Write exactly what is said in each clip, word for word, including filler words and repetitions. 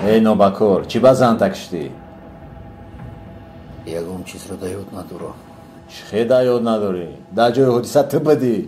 ای نوبکور چی بازن تکشتی؟ یکم چیز رو دایود ندارم. چه دایود نداری؟ در جای حدیثت تو بدی؟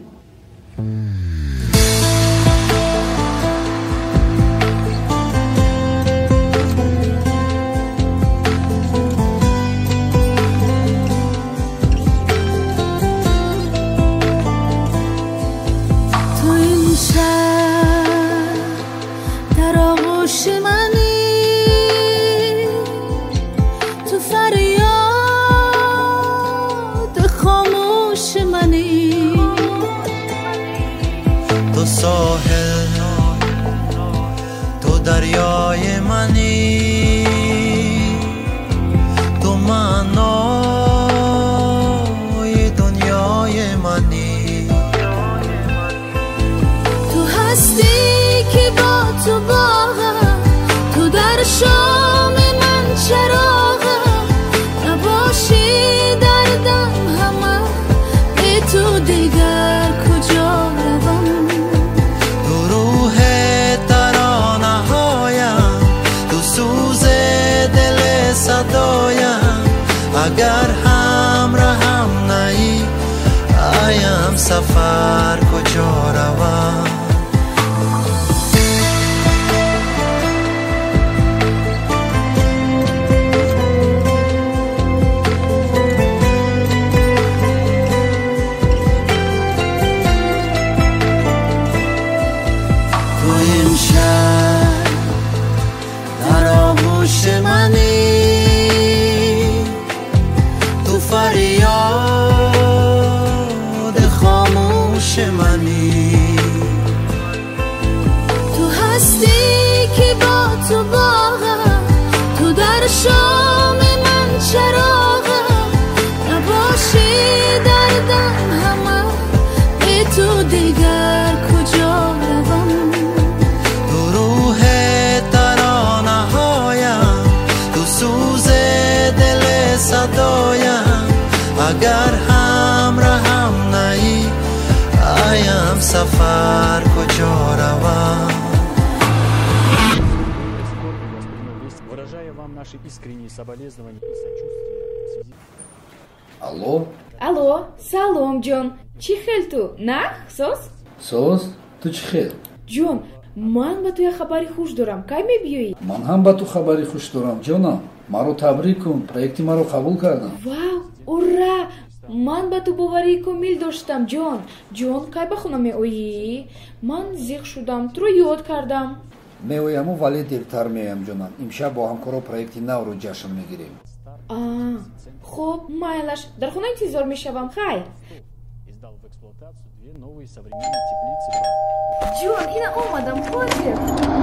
ساحل تو دریای منی، تو معنای دنیای منی، تو هستی که با تو باغم، تو در شام من چراغم، نباشی دردم همه به تو دیگر کجا روم. اگر همراهم نهی آیم سفر کجا روم. تو امشب در آغوش منی، فریاد خاموش منی، تو هستی که با تو باغم، تو در شام من چراغم، نباشی دردم همه به تو دیگر کجا روم. تو روح ترانه هایم، تو سوز دل صدایم، اگر همراهم نهی آیم سفر کجا روم. Выражаю вам наши искренние соболезнования и сочувствие. Алло? Алло, салом جون. چی خیل تو؟ نه؟ سوس؟ سوس؟ تو چی خیل؟ جون، من با تو یه خبری خوش دارم. کی می بیایی؟ من هم با تو خبری خوش دارم جونم. مرا تبریک کن. پروژه مرا قبول کردم. واو، اورا! من با تو باوری کامل داشتم جون. جون، کی به خونه می آیی؟ من زیق شدم. تو رو یاد کردم. میایم ولی دیرتر میایم جونم. امشب با همکارا پروژه نو رو جشن میگیریم. آه، خب مایلش در خونه انتظار میشوم. خیر. جون، اینا اومدم. خوشم.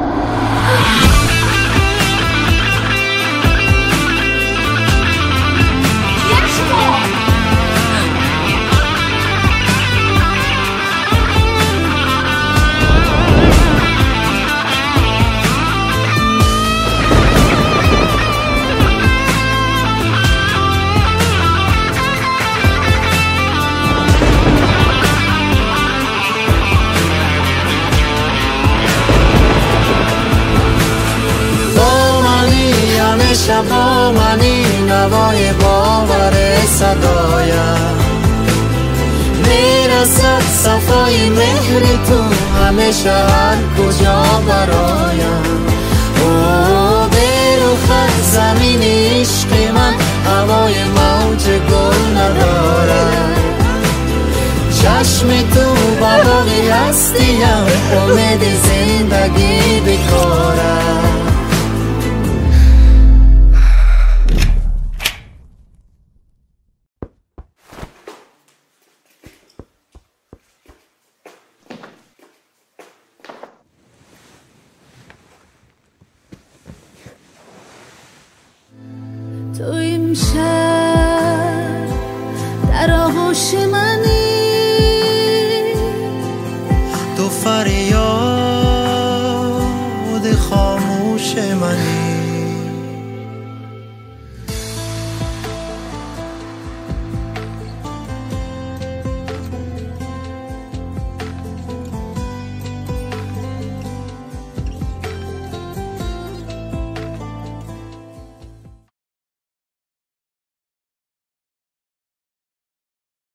با منی نوای باور صدایم، میرسد صفای مهر تو همیشه هر کجا برایم. او بیروخت زمین عشق من هوای موج گل ندارد، چشم تو باقی هستیم امید زندگی بکارد. تو امشب در آغوش منی،